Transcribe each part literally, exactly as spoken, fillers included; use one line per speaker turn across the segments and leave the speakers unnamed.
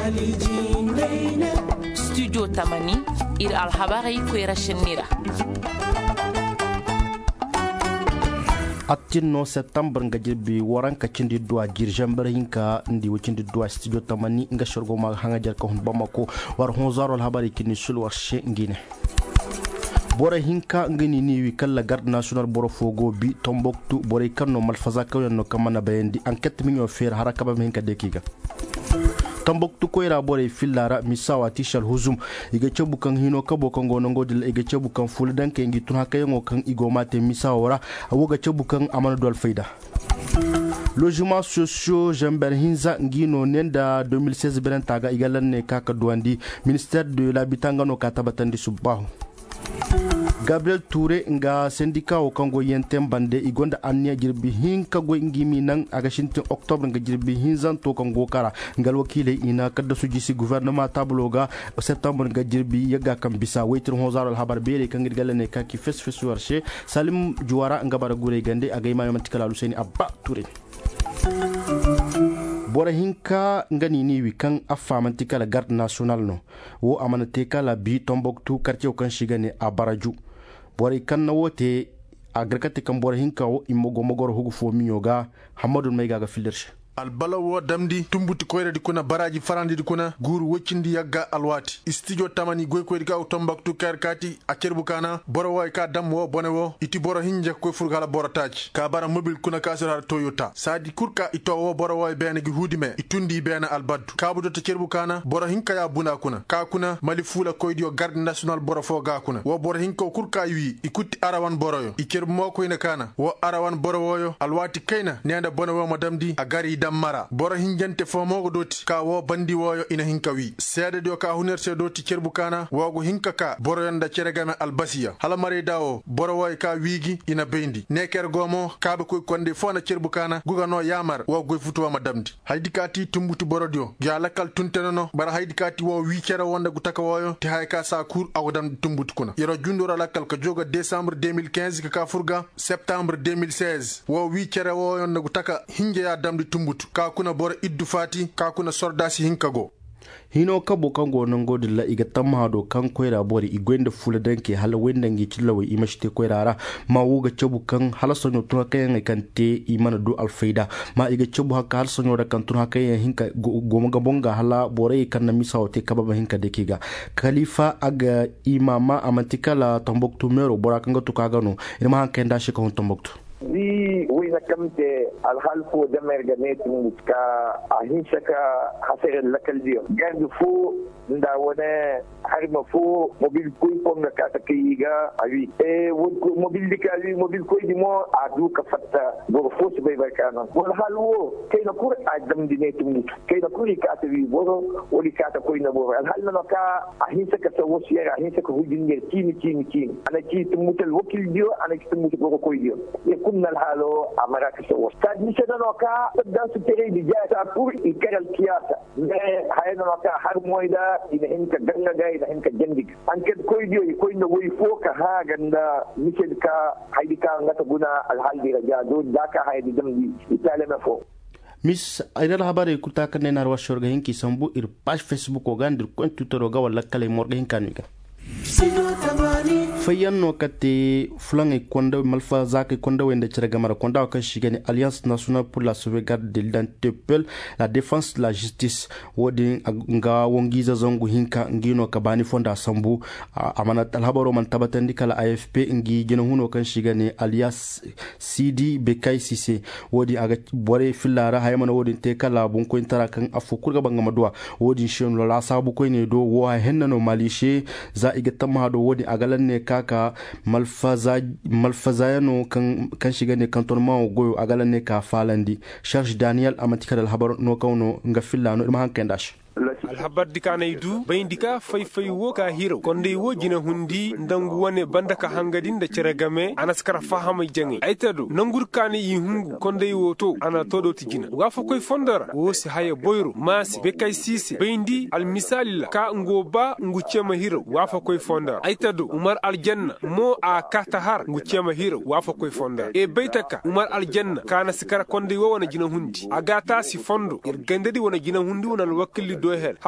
studio tamani ir alhabari kwera shenira
atino septembre nga jirbi waran ka cindi dua jirjambar hinka ndi wicindi dua studio tamani nga shorgo ma hanga jar ko bamako war honzaro alhabari kini sul warshe ngine bora hinka ngani ni wi kala garde national boro fogo bi Tombouctou bore kanno malfaza kaw no kamana bayandi enquête mi ñoo fer haraka ba hinka dekiga Tombouctou koyra bore fillara misawa tishal huzum iga cebu kan hino kabo kan gono ngodil iga cebu kan ful danke ngi tun hakayo ngo kan igo mate misawara awoga cebu kan amana dol fayda logement sociaux Jamber Hinza ngino nenda deux mille seize beren taga igalan ne kaka douandi ministère de l'habitat ngano katabatandi subahu Gabriel Touré nga syndicat o kango yentem bande igonda anya jirbi hinka go ngimi nang aga shintin octobre nga jirbi hinzan to kango kara ngal wakile ina kadda sujisi gouvernement tabloga septembre nga jirbi yaga kam bisa waitir hozaro alhabar bere kangir galane ka ki fes fes warshe Salim Juwara nga bara gure gande aga imam mantikala Luseni Abba Touré bora hinka ngani ni wi kan affa mantikala garde national no wo amanate kala bi Tombouctou quartier kan shigane a Baraju bora kan na wote agrakati kan bora hinka wo imogo mogoro hugu fo miyoga Hamadou Mayga ga filirshi
albalawo damdi tumbuti koyre di kuna baraji farandi di kuna guru wocindi yagga alwati studio tamani goy koyri ka Tombouctou karkati a cerbukana boro way ka dam wo bonewo iti boro hinja koy furgala boro taji ka bara mobile kuna kasara Toyota sadi kurka ito wo boro way bene gi hudime itundi bene albaddu kabudo to cerbukana boro hinka ya buna kuna ka kuna mali fula koydio garde national boro fo ga kuna wo boro hinka kurka wi ikutti arawan boroyo i cerbu mo koyna kana wo arawan boro woyo alwati kayna nenda bonewo madamdi a gari mara boro hinjante fo mogo doti ka wo bandi woyo ina hinka wi seede do ka hunerse doti cerbukana wogo hinka ka boro yonda ceregame albasiya hala mare dawo boro woy ka wigi ina bendi neker gomo kaabe koy konde fona cerbukana gugano yamar wo goy futuwa madamdi haydi kati tumbutu borodio ya lakal tuntenono bara haydi kati wo wi cere wonda gutaka woyo te hay ka sa cour awdam tumbutu kuna yero jundora lakal ka joga décembre deux mille quinze ka furga septembre deux mille seize wo wi cere wo yonda gutaka hinje ya damdi tumbutu ka kuna bora iddu fati ka kuna sordasi hinkago
hino kabo kango nango dilla iga tamado kan koyra bori igwende fula danke hala wendangi tilawe imashite koyrara ma wuga chabu kan hala sonyo tuna kayan kante imana do alfaida ma iga chabu haka hala sonyo da kan tuna kayan hinka gomaga bonga hala bore kan na misawote kababa hinka dekiga khalifa aga imama amantikala Tombouctou mero bora kanga tukagano ina ma kenda shika hon Tombouctou
di wina kamte alhalfo damerga netin ka ahinsaka hasere lakal dio gandu fu nda wona harma fu mobil koy ponga ka ta kiga awi e won ko mobil dikali mobil koy di mo adu ka fatta go fo se bay bay kana wal halwo kay na kur adam di netin kay na kuri ka ta wi boro wali ka ta koy na boro alhal na ka ahinsaka ta wosiya ahinsaka hujin ne tini tini tini ana ki tumutal wakil dio ana ki tumutal koy dio كنا الحالو أمرك سووا. كاد نشنا نوكا تبدأ ستري بجاء تقول إكر الكياسة. هاي نوكا هرمويدا إن إنك جنة جاي إن إنك جندك. أنك كوي ديو كوي نوي فوق ها جندا مثل كا هاي كا نتقولنا الحال دي رجع دود ذاك هاي دي جنبي يتعلم فوق.
Miss Aidal habari kutaka nena rwashorga hinki sambu ir page Facebook ogandir kwen Twitter oga wala kale morga hinkanuga. Fayanno kate flange konda malfa zake konda wende ceregamara konda kan shigani Alliance nationale pour la sauvegarde de l'identité peuple la défense de la justice wodi nga wongiza zongu hinka ngino kabani fonda sambu amana talhabaro man tabatandi kala A F P ngi gena huno kan shigani Alias Sidi Bekay Cissé wodi aga bore fillara haymana wodi te kala bun ko intara kan afu kurga banga madwa wodi shen la sabu ko ne do wo hennano malishe za iga tamado wodi agalan ne kaka malfaza malfazayano kan kan shiga ne cantonnement goyo agalan ne ka falandi Charles Daniel amatika dal habar no kawno nga fillano irma hankendash
alhabar dikana idu bayindika fay fay wo ka hiro konde wo jina hundi ndangu wane bandaka hangadin da ceragame anaskara fahama jangi aitadu nangur kani yihungu konde wo to ana todo tijina wafa koy fondara wo si haya boyru masi Bekay Cissé bayindi al misali ka ngoba nguchema hiro wafa koy fondara aitadu Umar Aljanna mo a katahar nguchema hiro wafa koy fondara e baytaka Umar Aljanna kana sikara konde wo wana jina hundi agata si fondo ir gandedi wana jina hundi wana wakili do hel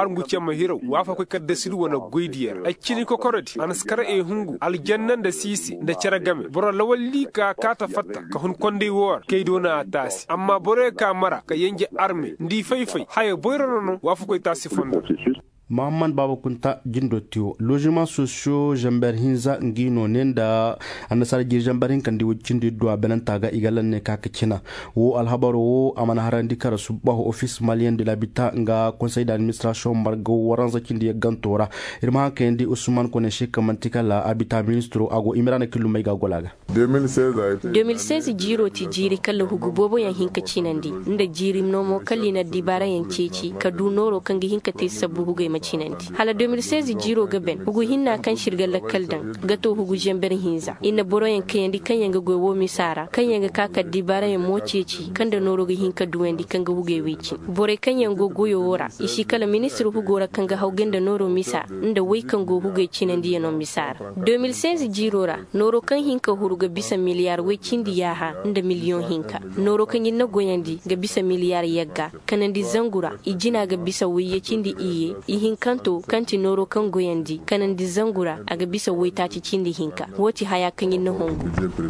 har nguce mahiro wafa ko kadda sidu wana goidiyar a cini ko korodi anaskara e hungu aljannan da sisi da caragame boro lawalli ka kata fatta ka hun konde wor keido na tasi amma bore ka mara ka yenge arme ndi faifai haye boyrono wafa ko tasi fondo
Mahamman Baba Kunta Jindotio logements sociaux Jamber Hinza ngino nenda anasar gir Jamber hin kandi wucindi do benantaga igalan ne kaka kina wo alhabaro wo amana harandi kara subaho office malien de l'habitat nga conseil d'administration margo waranza kindi gantora irma kendi Usman Koneshe kamantika la habitat ministro ago imrana kilumay ga golaga
deux mille seize jiro ti jiri kala hugu bobo yan hinka cinandi nda jiri nomo kallina dibara yan ceci kadunoro kangi hinka te sabu hugu cinanti hala deux mille seize jiro gaben hugu hinna kan shirga lakkal dan gato hugu jember hinza inna boroyen kayandi kanyanga gowo misara kanyanga kaka dibara ya moceci kanda noro ga hinka duwendi kanga huge wici bore kanyango goyo wora ishi kala ministru hugu ra kanga haugenda noro misa inda wai kango huge cinandi no misara deux mille seize jiro ra noro kan hinka huruga bisa miliyar wai cindi yaha inda miliyon hinka noro kan yinna goyandi ga bisa miliyar yagga kanandi zangura ijina ga bisa wiye cindi iye ihin kanto kanti noro kan goyandi kanandi zangura aga bisa waita ci cindi hinka woti haya kan yin hongo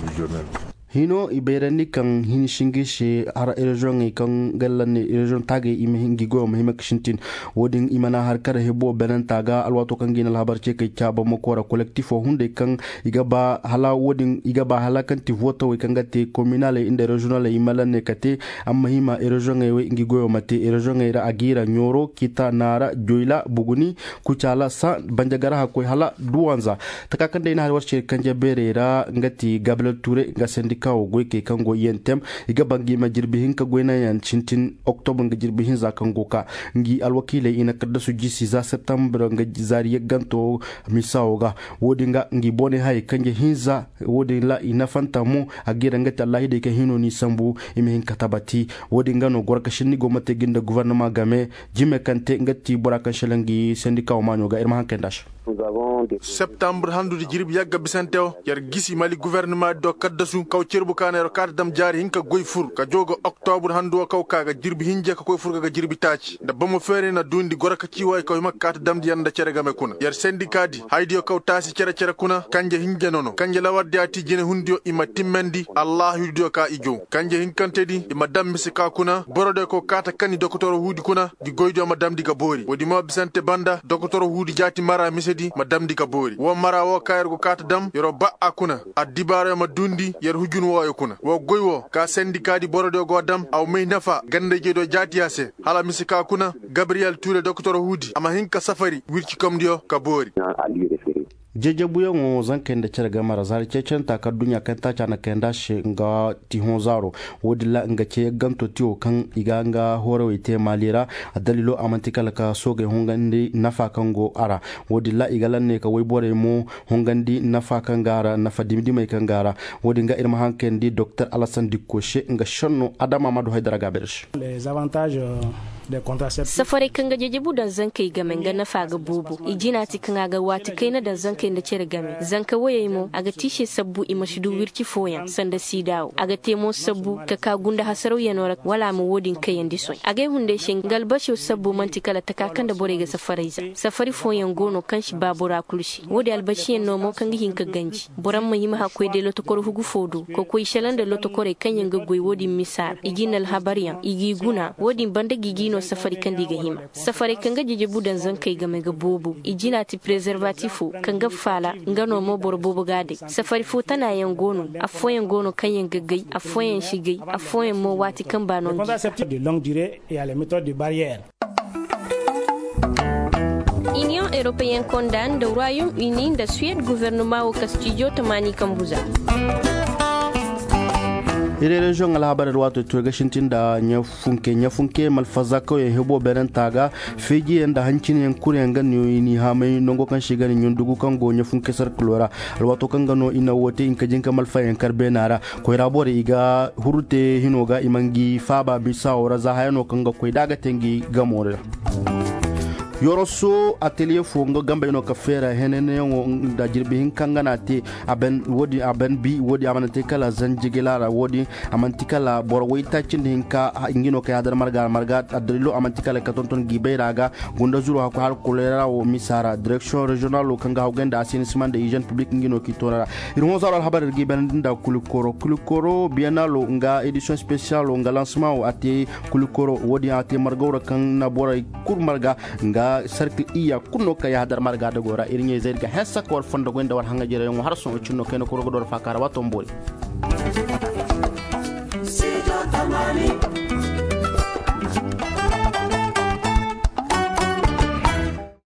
hino iberani kan hin shingishe har region kan gallan region tage ime hingi go mahima kishintin wodin imana har kar hebo benan taga alwato kan ginal habarce kai chaba makora collectif hunde kan igaba hala wodin igaba hala kan ti voto we kan gate communal inde regional imalan ne kate amma hima region we ingi go mate region ira agira nyoro kita nara joila buguni kuchala sa banjagara ha koy hala duwanza takakan dai na har warce kan jaberera ngati Gabriel Touré ngasendi kawo goy ke kango yentem iga bangi ma jirbi hinka goyna yan cintin octobre nga jirbi hin za kango ka ngi alwakile ina kadda su jisi za septembre nga zari ganto misawo ga wodi nga ngi bone hay kanje hinza wodi la ina fanta mu agira nga tallahi de ka hino ni sambu imi hin katabati wodi nga no gorka shinni go mate ginda gouvernement game jime kante ngati boraka shelangi syndicat o manyo ga irma hankendash
septembre handude jirbi yagga bisantew yar gisi mali gouvernement do kaddasu kaw cerbu kanero kada dam jari hinka goy fur ka jogo octobre handu kaw kaga jirbi hinje ka koy fur ga jirbi taci da bamo fere na dundi goraka ciway kaw makkat dam di yanda cere game kuna yar syndicat di haydi kaw tasi cere cere kuna kanje hinje nono kanje lawadde ati jene hundio ima timmendi allah yudio ka ijo kanje hinkante di ima dam misika kuna borode ko kata kani dokotoro hudi kuna di goydo madam di gabori wodi ma bisante banda dokotoro hudi jati mara misedi madam di kabori wo mara wo kayar go kata dam yoro ba akuna adibare ma dundi yer hujun wo yakuna wo goywo ka syndicat di borode go dam aw may nafa gande jeedo jatiyase hala misika kuna Gabriel Touré docteur hudi ama hinka safari wirci kom dio kabori
jeje buya ngo zanken da cerga mara zari cecen ta kadunya kan ta cana kenda she nga tihon zaro wodilla nga ce ganto tiyo kan iganga horo ite malira adalilo amantikal ka soge hongandi nafa kango ara wodilla igalan ne ka waybore mo hongandi nafa kangara nafa dimdi mai kangara wodinga irma hankendi docteur Alassane Dikoche nga shonno Adama Madou Haidara Gabersh
les avantages
safari kanga jeje budan zankai game nga nafa ga bubu ijina ti kanga ga wati kai na da zankai da cire game zanka waye mo aga tishe sabbu imashidu wirki foyan sanda sidawo aga temo sabbu ka ka gunda hasaro yanora wala mu wodin kai yandi soy aga hunde shin galbasho sabbu mantikala ta kakan da bore ga safariza safari foyan gono kanshi babura kulshi wodi albashi no mo kanga hinka ganji boran mu yima hakoi de lotokor hugu fodo ko ko ishalan da lotokore kanyen ga goy wodi misar iginal habariyan igi guna wodi banda gigino safari kan diga hima safari kan ga jeje budan zan kai game ga bobo ijina ti preservatifu kan ga fala ngano mo borbobo gade safari fu tana yan gono afoyen gono kan yan gaggai afoyen shigai afoyen mo wati kan banon
contraceptifs de longue durée et à les méthodes de barrière.
Union européenne condamne le Royaume-Uni da Suède gouvernement au Castillo Tamani Kambuza.
ire region alhabar wato to gashintin da nya funke nya funke malfaza ko ya hebo beren taga feji yanda hancin yan kuryan ganyo ni ha mai nongo kan shiga ni nyundugu kan go nya funke sar klora alwato kan gano ina wote in kajin kamal fayan karbe nara ko rabore iga hurute hinoga imangi faba bisa ora za hayano kan ga ko daga tengi gamore yoroso atelier fo ngo gamba ino ka fera henene ngo da jirbi hin kangana te aben wodi aben bi wodi amanate kala zanjigela wodi amantikala bor wayta cinde hinka ngino ka hadar marga marga adrilo amantikala ka tonton gibeiraga gunda zuro ko har kolera o misara direction regional o kanga hawgenda assainissement de hygiène publique ngino ki tora irmo zaro habar giben nda kulikoro kulikoro bienalo nga edition spéciale nga lancement o ate kulikoro wodi ate margora kan na bora kur marga nga cercle iya kunno ka hadar marga de gora irnye zerga hessa ko fondo gonda war hanga jere ngo har son cinno ken ko rogo dor fakara wato mbori Studio Tamani